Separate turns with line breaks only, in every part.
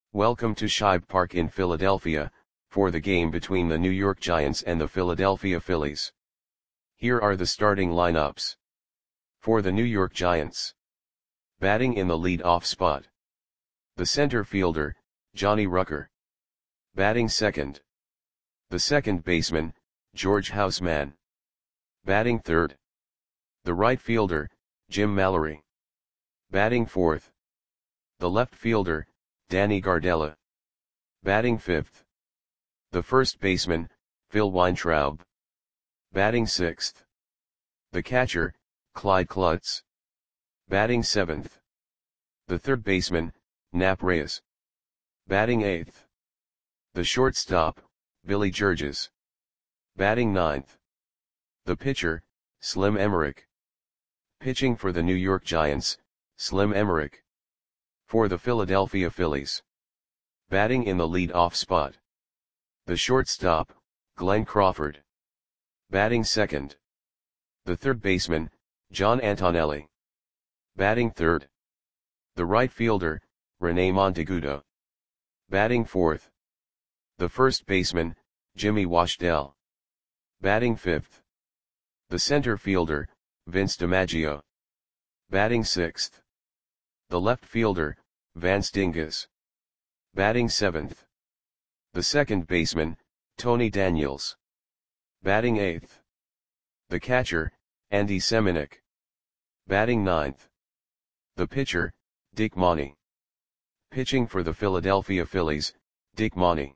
Welcome to Shibe Park in Philadelphia, for the game between the New York Giants and the Philadelphia Phillies. Here are the starting lineups. For the New York Giants. Batting in the lead-off spot. The center fielder, Johnny Rucker. Batting second. The second baseman, George Houseman. Batting third. The right fielder, Jim Mallory. Batting fourth. The left fielder, Danny Gardella. Batting fifth. The first baseman, Phil Weintraub. Batting sixth. The catcher, Clyde Klutz. Batting seventh. The third baseman, Nap Reyes. Batting eighth. The shortstop, Billy Georges. Batting ninth. The pitcher, Slim Emmerich. Pitching for the New York Giants, Slim Emmerich. For the Philadelphia Phillies. Batting in the lead-off spot. The shortstop, Glenn Crawford. Batting second. The third baseman, John Antonelli. Batting third. The right fielder, Rene Monteagudo. Batting fourth. The first baseman, Jimmy Washdell. Batting fifth. The center fielder, Vince DiMaggio. Batting sixth. The left fielder, Vance Dingus. Batting seventh. The second baseman, Tony Daniels. Batting eighth. The catcher, Andy Semenuk. Batting ninth. The pitcher, Dick Mauney. Pitching for the Philadelphia Phillies, Dick Mauney.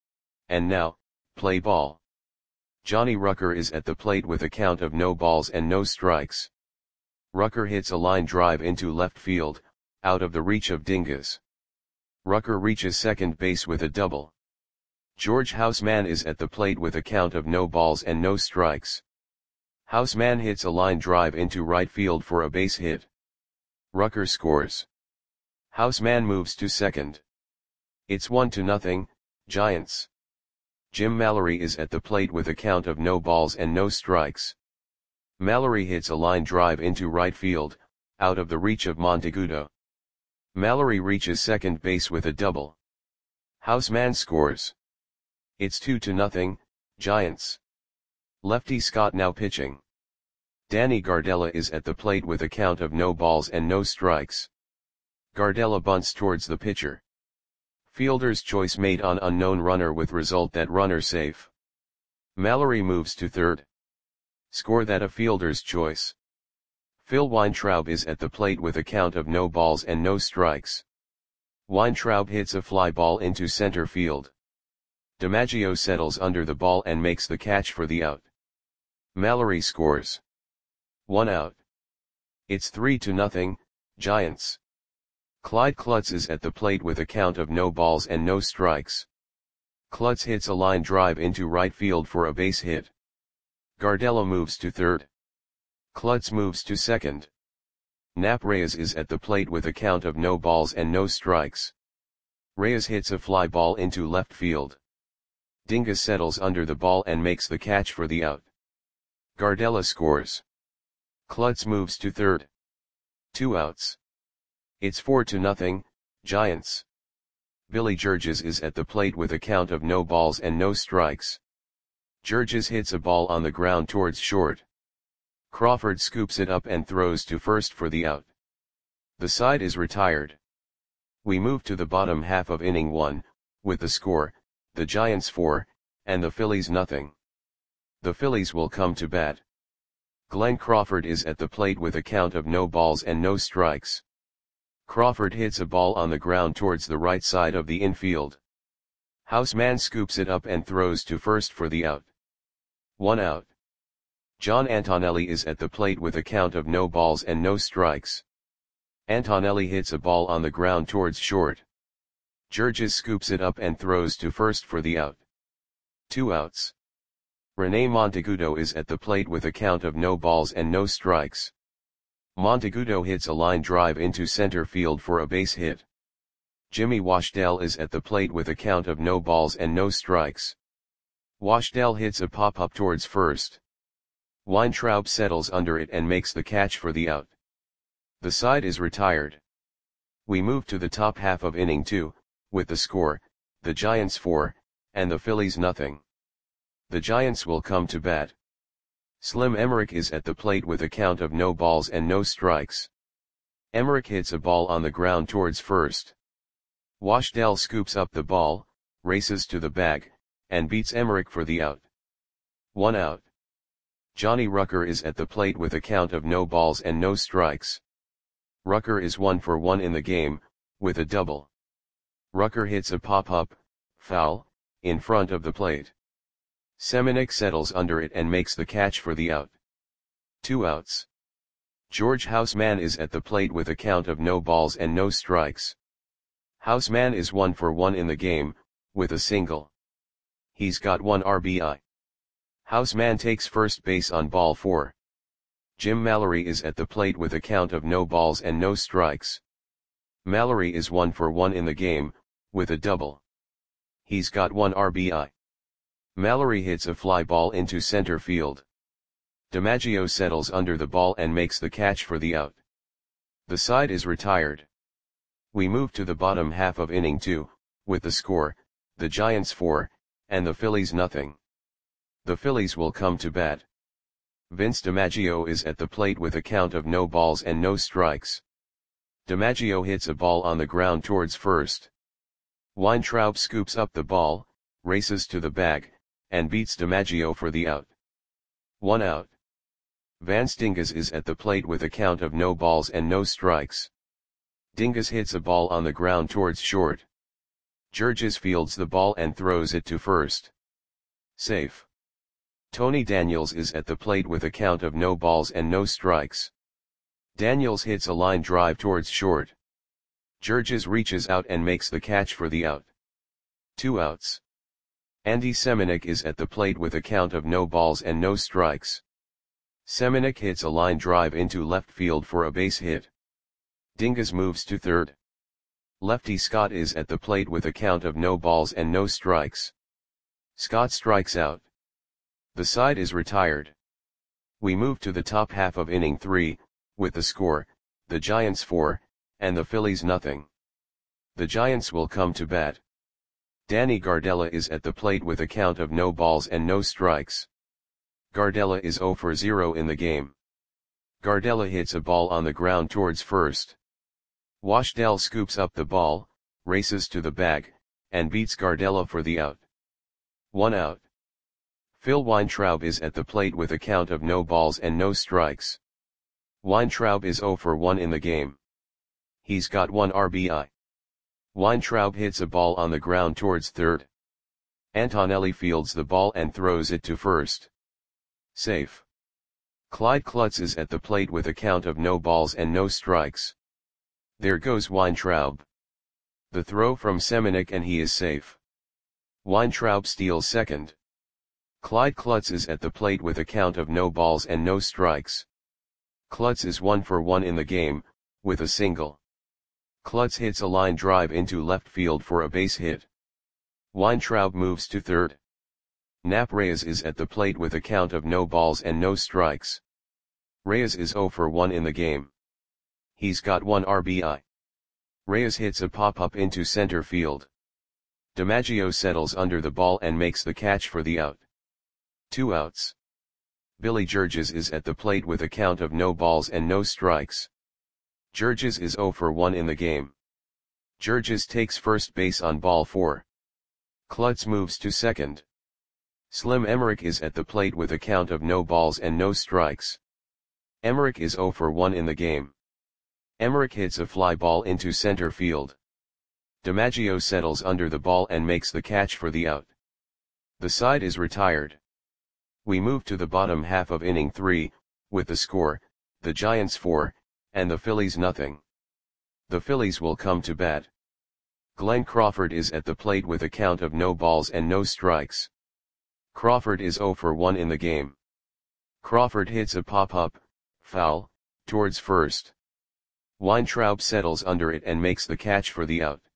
And now, play ball. Johnny Rucker is at the plate with a count of no balls and no strikes. Rucker hits a line drive into left field, out of the reach of Dingus. Rucker reaches second base with a double. George Houseman is at the plate with a count of no balls and no strikes. Houseman hits a line drive into right field for a base hit. Rucker scores. Houseman moves to second. It's 1-0, Giants. Jim Mallory is at the plate with a count of no balls and no strikes. Mallory hits a line drive into right field, out of the reach of Monteagudo. Mallory reaches second base with a double. Houseman scores. It's 2-0, Giants. Lefty Scott now pitching. Danny Gardella is at the plate with a count of no balls and no strikes. Gardella bunts towards the pitcher. Fielder's choice made on unknown runner with result that runner safe. Mallory moves to third. Score that a fielder's choice. Phil Weintraub is at the plate with a count of no balls and no strikes. Weintraub hits a fly ball into center field. DiMaggio settles under the ball and makes the catch for the out. Mallory scores. 1 out. It's 3-0, Giants. Clyde Klutz is at the plate with a count of no balls and no strikes. Klutz hits a line drive into right field for a base hit. Gardella moves to third. Klutz moves to second. Nap Reyes is at the plate with a count of no balls and no strikes. Reyes hits a fly ball into left field. Dingus settles under the ball and makes the catch for the out. Gardella scores. Klutz moves to third. 2 outs. It's 4-0, Giants. Billy Georges is at the plate with a count of no balls and no strikes. Georges hits a ball on the ground towards short. Crawford scoops it up and throws to first for the out. The side is retired. We move to the bottom half of inning 1, with the score, the Giants 4, and the Phillies nothing. The Phillies will come to bat. Glenn Crawford is at the plate with a count of no balls and no strikes. Crawford hits a ball on the ground towards the right side of the infield. Houseman scoops it up and throws to first for the out. 1 out. John Antonelli is at the plate with a count of no balls and no strikes. Antonelli hits a ball on the ground towards short. Georges scoops it up and throws to first for the out. 2 outs. Rene Monteagudo is at the plate with a count of no balls and no strikes. Monteagudo hits a line drive into center field for a base hit. Jimmy Washdell is at the plate with a count of no balls and no strikes. Washdell hits a pop-up towards first. Weintraub settles under it and makes the catch for the out. The side is retired. We move to the top half of inning 2, with the score, the Giants 4, and the Phillies nothing. The Giants will come to bat. Slim Emmerich is at the plate with a count of no balls and no strikes. Emmerich hits a ball on the ground towards first. Washdell scoops up the ball, races to the bag, and beats Emmerich for the out. 1 out. Johnny Rucker is at the plate with a count of no balls and no strikes. Rucker is 1 for 1 in the game, with a double. Rucker hits a pop-up, foul, in front of the plate. Semenuk settles under it and makes the catch for the out. 2 outs. George Houseman is at the plate with a count of no balls and no strikes. Houseman is 1 for 1 in the game, with a single. He's got 1 RBI. Houseman takes first base on ball 4. Jim Mallory is at the plate with a count of no balls and no strikes. Mallory is 1 for 1 in the game, with a double. He's got 1 RBI. Mallory hits a fly ball into center field. DiMaggio settles under the ball and makes the catch for the out. The side is retired. We move to the bottom half of inning 2, with the score, the Giants 4, and the Phillies nothing. The Phillies will come to bat. Vince DiMaggio is at the plate with a count of no balls and no strikes. DiMaggio hits a ball on the ground towards first. Weintraub scoops up the ball, races to the bag, and beats DiMaggio for the out. 1 out. Vance Dingus is at the plate with a count of no balls and no strikes. Dingus hits a ball on the ground towards short. Georges fields the ball and throws it to first. Safe. Tony Daniels is at the plate with a count of no balls and no strikes. Daniels hits a line drive towards short. Georges reaches out and makes the catch for the out. 2 outs. Andy Semenuk is at the plate with a count of no balls and no strikes. Semenuk hits a line drive into left field for a base hit. Dingus moves to third. Lefty Scott is at the plate with a count of no balls and no strikes. Scott strikes out. The side is retired. We move to the top half of inning 3, with the score, the Giants 4, and the Phillies nothing. The Giants will come to bat. Danny Gardella is at the plate with a count of no balls and no strikes. Gardella is 0 for 0 in the game. Gardella hits a ball on the ground towards first. Washdell scoops up the ball, races to the bag, and beats Gardella for the out. 1 out. Phil Weintraub is at the plate with a count of no balls and no strikes. Weintraub is 0 for 1 in the game. He's got 1 RBI. Weintraub hits a ball on the ground towards third. Antonelli fields the ball and throws it to first. Safe. Clyde Klutz is at the plate with a count of no balls and no strikes. There goes Weintraub. The throw from Semenuk and he is safe. Weintraub steals second. Clyde Klutz is at the plate with a count of no balls and no strikes. Klutz is 1 for 1 in the game, with a single. Klutz hits a line drive into left field for a base hit. Weintraub moves to third. Nap Reyes is at the plate with a count of no balls and no strikes. Reyes is 0 for 1 in the game. He's got 1 RBI. Reyes hits a pop-up into center field. DiMaggio settles under the ball and makes the catch for the out. 2 outs. Billy Georges is at the plate with a count of no balls and no strikes. Georges is 0 for 1 in the game. Georges takes first base on ball 4. Klutz moves to second. Slim Emmerich is at the plate with a count of no balls and no strikes. Emmerich is 0 for 1 in the game. Emmerich hits a fly ball into center field. DiMaggio settles under the ball and makes the catch for the out. The side is retired. We move to the bottom half of inning 3, with the score, the Giants 4, and the Phillies nothing. The Phillies will come to bat. Glenn Crawford is at the plate with a count of no balls and no strikes. Crawford is 0 for 1 in the game. Crawford hits a pop-up, foul, towards first. Weintraub settles under it and makes the catch for the out.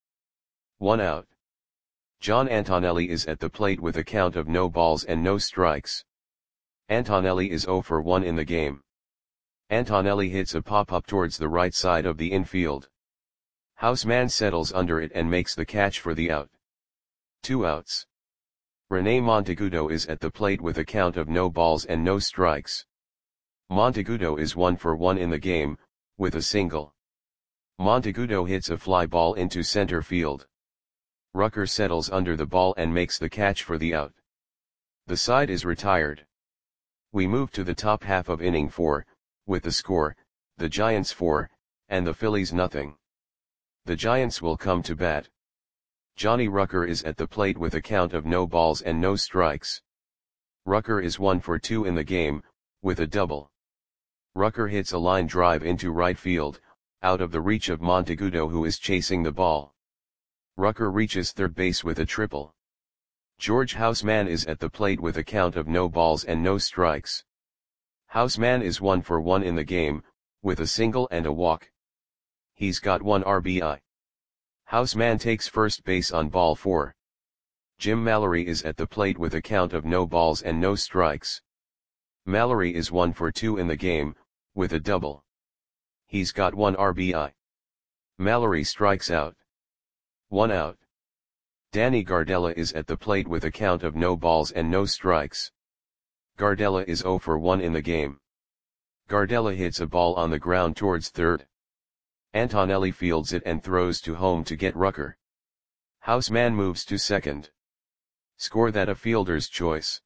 1 out. John Antonelli is at the plate with a count of no balls and no strikes. Antonelli is 0 for 1 in the game. Antonelli hits a pop-up towards the right side of the infield. Houseman settles under it and makes the catch for the out. 2 outs. Rene Monteagudo is at the plate with a count of no balls and no strikes. Monteagudo is 1 for 1 in the game, with a single. Monteagudo hits a fly ball into center field. Rucker settles under the ball and makes the catch for the out. The side is retired. We move to the top half of inning 4, with the score, the Giants 4, and the Phillies nothing. The Giants will come to bat. Johnny Rucker is at the plate with a count of no balls and no strikes. Rucker is 1 for 2 in the game, with a double. Rucker hits a line drive into right field, out of the reach of Monteagudo, who is chasing the ball. Rucker reaches third base with a triple. George Houseman is at the plate with a count of no balls and no strikes. Houseman is 1 for 1 in the game, with a single and a walk. He's got 1 RBI. Houseman takes first base on ball 4. Jim Mallory is at the plate with a count of no balls and no strikes. Mallory is 1 for 2 in the game, with a double. He's got 1 RBI. Mallory strikes out. 1 out. Danny Gardella is at the plate with a count of no balls and no strikes. Gardella is 0 for 1 in the game. Gardella hits a ball on the ground towards third. Antonelli fields it and throws to home to get Rucker. Houseman moves to second. Score that a fielder's choice.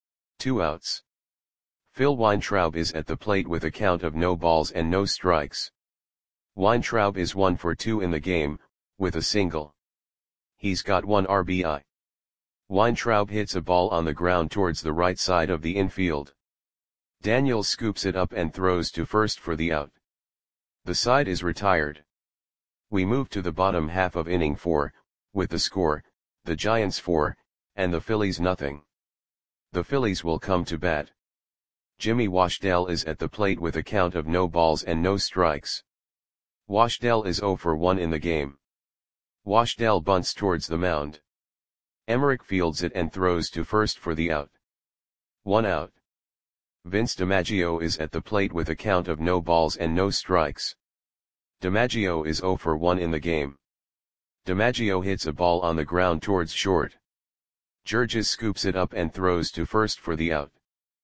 2 outs. Phil Weintraub is at the plate with a count of no balls and no strikes. Weintraub is 1 for 2 in the game, with a single. He's got 1 RBI. Weintraub hits a ball on the ground towards the right side of the infield. Daniels scoops it up and throws to first for the out. The side is retired. We move to the bottom half of inning 4, with the score, the Giants 4, and the Phillies nothing. The Phillies will come to bat. Jimmy Washdell is at the plate with a count of no balls and no strikes. Washdell is 0 for 1 in the game. Washdell bunts towards the mound. Emmerich fields it and throws to first for the out. 1 out. Vince DiMaggio is at the plate with a count of no balls and no strikes. DiMaggio is 0 for 1 in the game. DiMaggio hits a ball on the ground towards short. Georges scoops it up and throws to first for the out.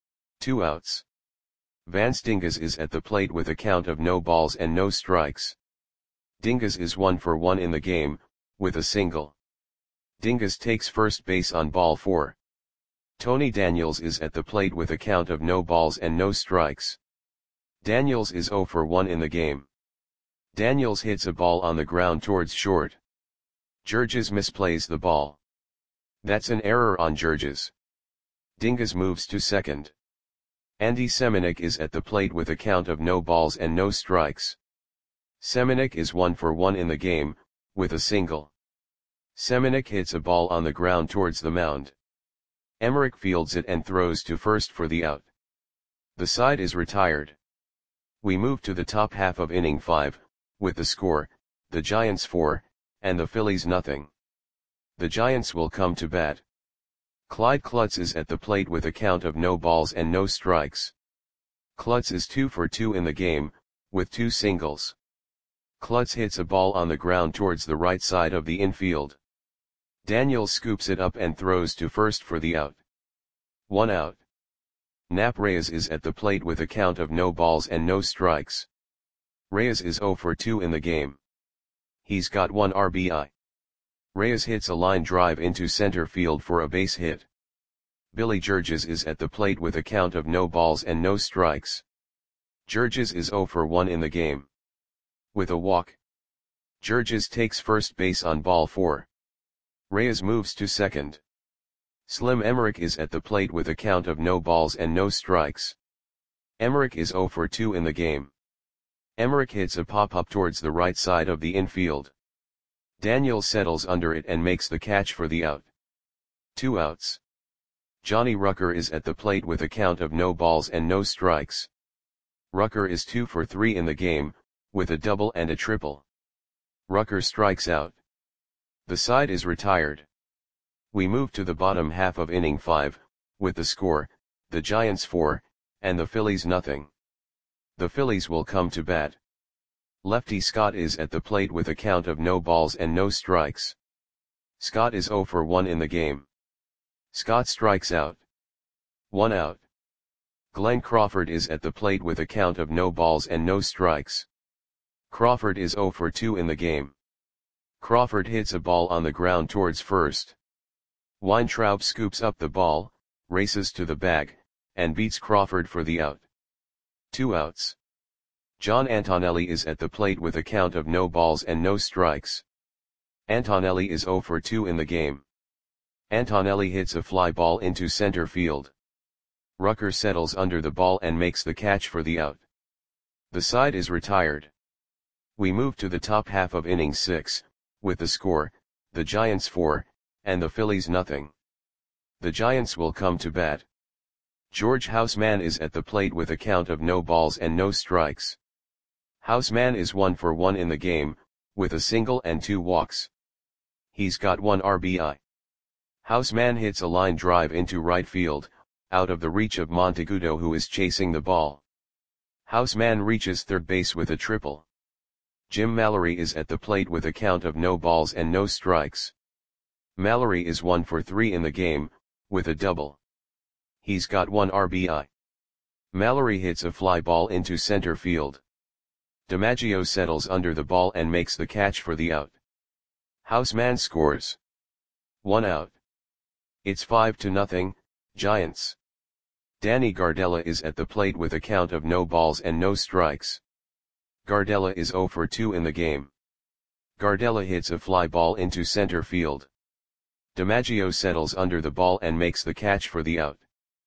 2 outs. Vance Dingus is at the plate with a count of no balls and no strikes. Dingus is 1 for 1 in the game, with a single. Dingus takes first base on ball 4. Tony Daniels is at the plate with a count of no balls and no strikes. Daniels is 0 for 1 in the game. Daniels hits a ball on the ground towards short. Georges misplays the ball. That's an error on Georges. Dingus moves to second. Andy Semenuk is at the plate with a count of no balls and no strikes. Semenuk is 1 for 1 in the game, with a single. Semenuk hits a ball on the ground towards the mound. Emmerich fields it and throws to first for the out. The side is retired. We move to the top half of inning 5, with the score, the Giants 4, and the Phillies nothing. The Giants will come to bat. Clyde Klutz is at the plate with a count of no balls and no strikes. Klutz is 2 for 2 in the game, with 2 singles. Klutz hits a ball on the ground towards the right side of the infield. Daniels scoops it up and throws to first for the out. 1 out. Nap Reyes is at the plate with a count of no balls and no strikes. Reyes is 0 for 2 in the game. He's got 1 RBI. Reyes hits a line drive into center field for a base hit. Billy Georges is at the plate with a count of no balls and no strikes. Georges is 0 for 1 in the game. With a walk. Georges takes first base on ball 4. Reyes moves to second. Slim Emmerich is at the plate with a count of no balls and no strikes. Emmerich is 0 for 2 in the game. Emmerich hits a pop-up towards the right side of the infield. Daniel settles under it and makes the catch for the out. 2 outs. Johnny Rucker is at the plate with a count of no balls and no strikes. Rucker is 2 for 3 in the game, with a double and a triple. Rucker strikes out. The side is retired. We move to the bottom half of inning 5, with the score, the Giants 4, and the Phillies nothing. The Phillies will come to bat. Lefty Scott is at the plate with a count of no balls and no strikes. Scott is 0 for 1 in the game. Scott strikes out. 1 out. Glenn Crawford is at the plate with a count of no balls and no strikes. Crawford is 0 for 2 in the game. Crawford hits a ball on the ground towards first. Weintraub scoops up the ball, races to the bag, and beats Crawford for the out. 2 outs. John Antonelli is at the plate with a count of no balls and no strikes. Antonelli is 0 for 2 in the game. Antonelli hits a fly ball into center field. Rucker settles under the ball and makes the catch for the out. The side is retired. We move to the top half of inning 6, with the score, the Giants 4, and the Phillies nothing. The Giants will come to bat. George Houseman is at the plate with a count of no balls and no strikes. Houseman is 1 for 1 in the game, with a single and 2 walks. He's got 1 RBI. Houseman hits a line drive into right field, out of the reach of Monteagudo, who is chasing the ball. Houseman reaches third base with a triple. Jim Mallory is at the plate with a count of no balls and no strikes. Mallory is 1 for 3 in the game, with a double. He's got 1 RBI. Mallory hits a fly ball into center field. DiMaggio settles under the ball and makes the catch for the out. Houseman scores. 1 out. It's 5-0, Giants. Danny Gardella is at the plate with a count of no balls and no strikes. Gardella is 0 for 2 in the game. Gardella hits a fly ball into center field. DiMaggio settles under the ball and makes the catch for the out.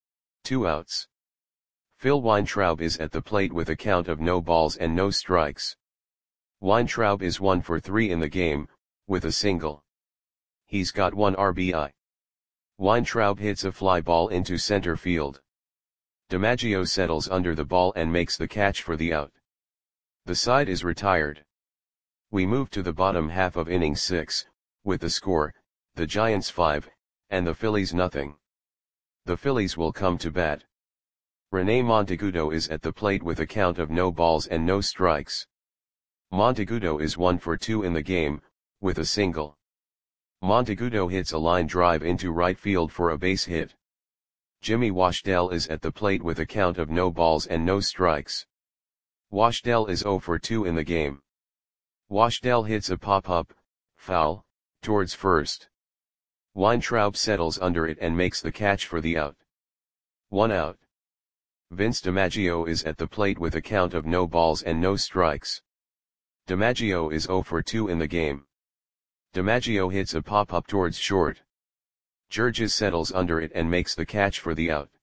2 outs. Phil Weintraub is at the plate with a count of no balls and no strikes. Weintraub is 1 for 3 in the game, with a single. He's got 1 RBI. Weintraub hits a fly ball into center field. DiMaggio settles under the ball and makes the catch for the out. The side is retired. We move to the bottom half of inning 6, with the score, the Giants 5, and the Phillies nothing. The Phillies will come to bat. Rene Monteagudo is at the plate with a count of no balls and no strikes. Monteagudo is 1 for 2 in the game, with a single. Monteagudo hits a line drive into right field for a base hit. Jimmy Washdell is at the plate with a count of no balls and no strikes. Washdell is 0 for 2 in the game. Washdell hits a pop-up, foul, towards first. Weintraub settles under it and makes the catch for the out. 1 out. Vince DiMaggio is at the plate with a count of no balls and no strikes. DiMaggio is 0 for 2 in the game. DiMaggio hits a pop-up towards short. Georges settles under it and makes the catch for the out.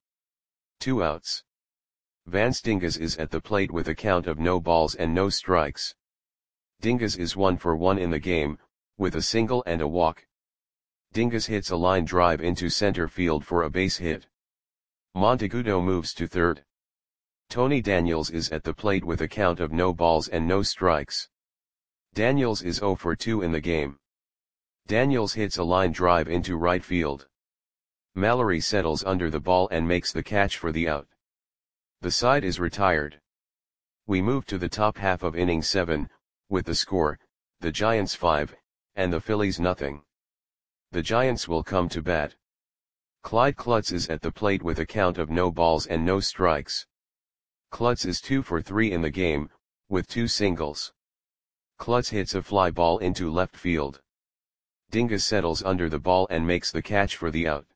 2 outs. Vance Dingas is at the plate with a count of no balls and no strikes. Dingas is 1 for 1 in the game, with a single and a walk. Dingas hits a line drive into center field for a base hit. Monteagudo moves to third. Tony Daniels is at the plate with a count of no balls and no strikes. Daniels is 0 for 2 in the game. Daniels hits a line drive into right field. Mallory settles under the ball and makes the catch for the out. The side is retired. We move to the top half of inning 7, with the score, the Giants 5, and the Phillies nothing. The Giants will come to bat. Clyde Klutz is at the plate with a count of no balls and no strikes. Klutz is 2 for 3 in the game, with 2 singles. Klutz hits a fly ball into left field. Dingas settles under the ball and makes the catch for the out.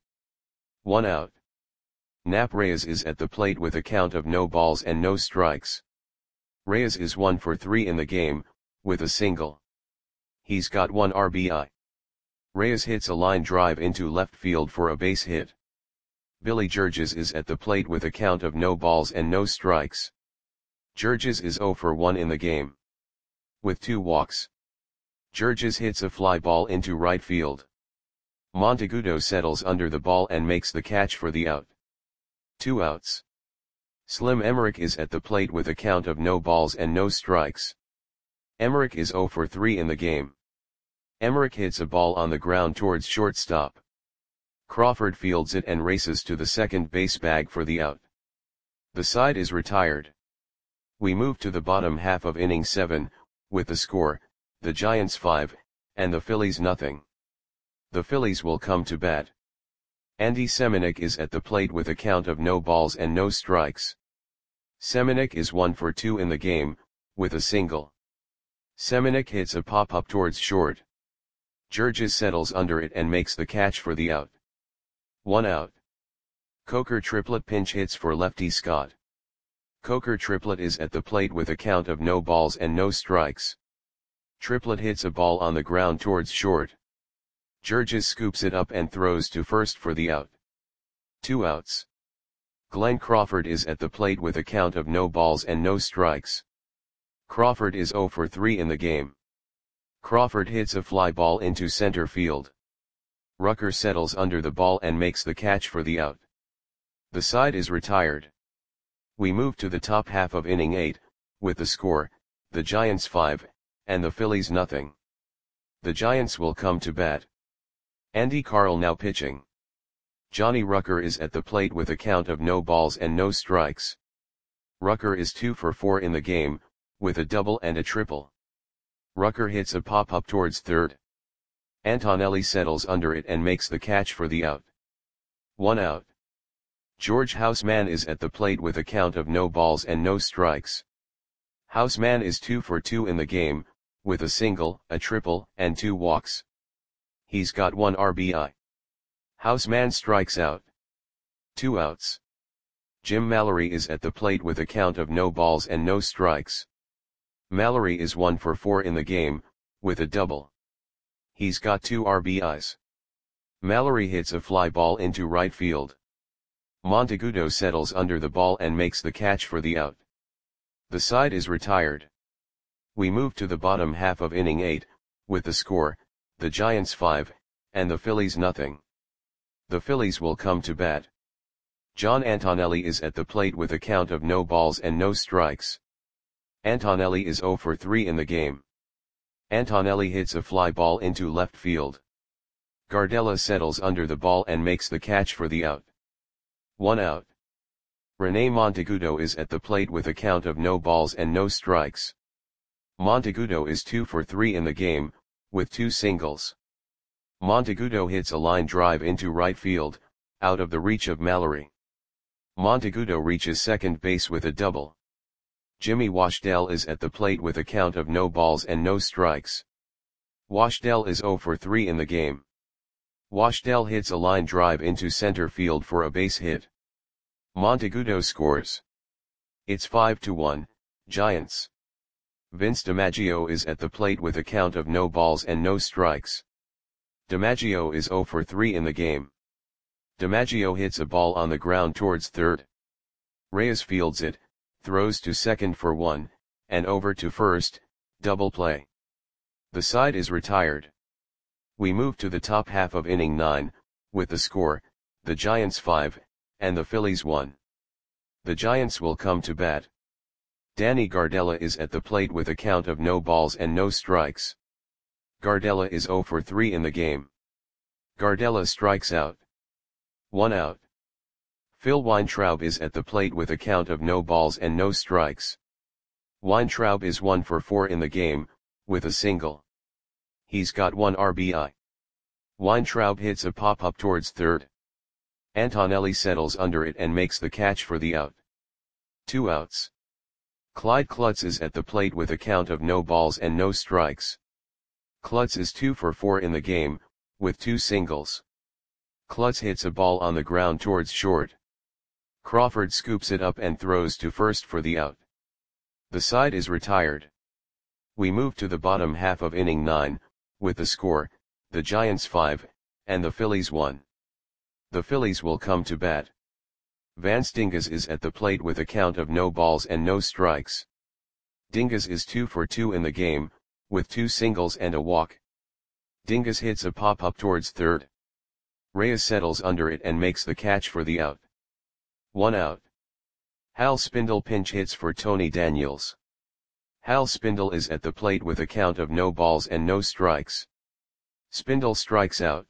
1 out. Nap Reyes is at the plate with a count of no balls and no strikes. Reyes is 1 for 3 in the game, with a single. He's got 1 RBI. Reyes hits a line drive into left field for a base hit. Billy Georges is at the plate with a count of no balls and no strikes. Georges is 0 for 1 in the game. With 2 walks. Georges hits a fly ball into right field. Monteagudo settles under the ball and makes the catch for the out. 2 outs. Slim Emmerich is at the plate with a count of no balls and no strikes. Emmerich is 0 for 3 in the game. Emmerich hits a ball on the ground towards shortstop. Crawford fields it and races to the second base bag for the out. The side is retired. We move to the bottom half of inning 7, with the score, the Giants 5, and the Phillies nothing. The Phillies will come to bat. Andy Semenuk is at the plate with a count of no balls and no strikes. Semenuk is 1 for 2 in the game, with a single. Semenuk hits a pop-up towards short. Georges settles under it and makes the catch for the out. 1 out. Coker triplet pinch hits for lefty Scott. Coker triplet is at the plate with a count of no balls and no strikes. Triplet hits a ball on the ground towards short. Georges scoops it up and throws to first for the out. 2 outs. Glenn Crawford is at the plate with a count of no balls and no strikes. Crawford is 0 for 3 in the game. Crawford hits a fly ball into center field. Rucker settles under the ball and makes the catch for the out. The side is retired. We move to the top half of inning 8, with the score, the Giants 5, and the Phillies nothing. The Giants will come to bat. Andy Carl now pitching. Johnny Rucker is at the plate with a count of no balls and no strikes. Rucker is 2 for 4 in the game, with a double and a triple. Rucker hits a pop-up towards third. Antonelli settles under it and makes the catch for the out. 1 out. George Houseman is at the plate with a count of no balls and no strikes. Houseman is 2 for 2 in the game, with a single, a triple, and 2 walks. He's got 1 RBI. Houseman strikes out. 2 outs. Jim Mallory is at the plate with a count of no balls and no strikes. Mallory is 1 for 4 in the game, with a double. He's got 2 RBIs. Mallory hits a fly ball into right field. Monteagudo settles under the ball and makes the catch for the out. The side is retired. We move to the bottom half of inning 8, with the score, the Giants 5, and the Phillies nothing. The Phillies will come to bat. John Antonelli is at the plate with a count of no balls and no strikes. Antonelli is 0 for 3 in the game. Antonelli hits a fly ball into left field. Gardella settles under the ball and makes the catch for the out. 1 out. Rene Monteagudo is at the plate with a count of no balls and no strikes. Monteagudo is 2 for 3 in the game, with 2 singles. Monteagudo hits a line drive into right field, out of the reach of Mallory. Monteagudo reaches second base with a double. Jimmy Washdell is at the plate with a count of no balls and no strikes. Washdell is 0 for 3 in the game. Washdell hits a line drive into center field for a base hit. Monteagudo scores. It's 5-1, Giants. Vince DiMaggio is at the plate with a count of no balls and no strikes. DiMaggio is 0 for 3 in the game. DiMaggio hits a ball on the ground towards third. Reyes fields it, throws to second for 1, and over to first, double play. The side is retired. We move to the top half of inning 9, with the score, the Giants 5, and the Phillies 1. The Giants will come to bat. Danny Gardella is at the plate with a count of no balls and no strikes. Gardella is 0 for 3 in the game. Gardella strikes out. 1 out. Phil Weintraub is at the plate with a count of no balls and no strikes. Weintraub is 1 for 4 in the game, with a single. He's got 1 RBI. Weintraub hits a pop-up towards third. Antonelli settles under it and makes the catch for the out. 2 outs. Clyde Klutz is at the plate with a count of no balls and no strikes. Klutz is 2 for 4 in the game, with 2 singles. Klutz hits a ball on the ground towards short. Crawford scoops it up and throws to first for the out. The side is retired. We move to the bottom half of inning 9, with the score, the Giants 5, and the Phillies 1. The Phillies will come to bat. Vance Dingus is at the plate with a count of no balls and no strikes. Dingus is 2 for 2 in the game, with 2 singles and a walk. Dingus hits a pop-up towards third. Reyes settles under it and makes the catch for the out. 1 out. Hal Spindle pinch hits for Tony Daniels. Hal Spindle is at the plate with a count of no balls and no strikes. Spindle strikes out.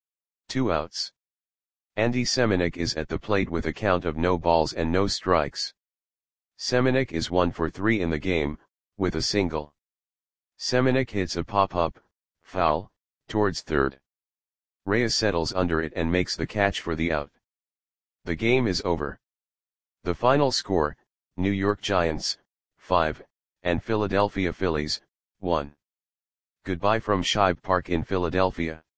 2 outs. Andy Semenuk is at the plate with a count of no balls and no strikes. Semenuk is 1 for 3 in the game, with a single. Semenic hits a pop-up, foul, towards third. Reyes settles under it and makes the catch for the out. The game is over. The final score, New York Giants, 5, and Philadelphia Phillies, 1. Goodbye from Shibe Park in Philadelphia.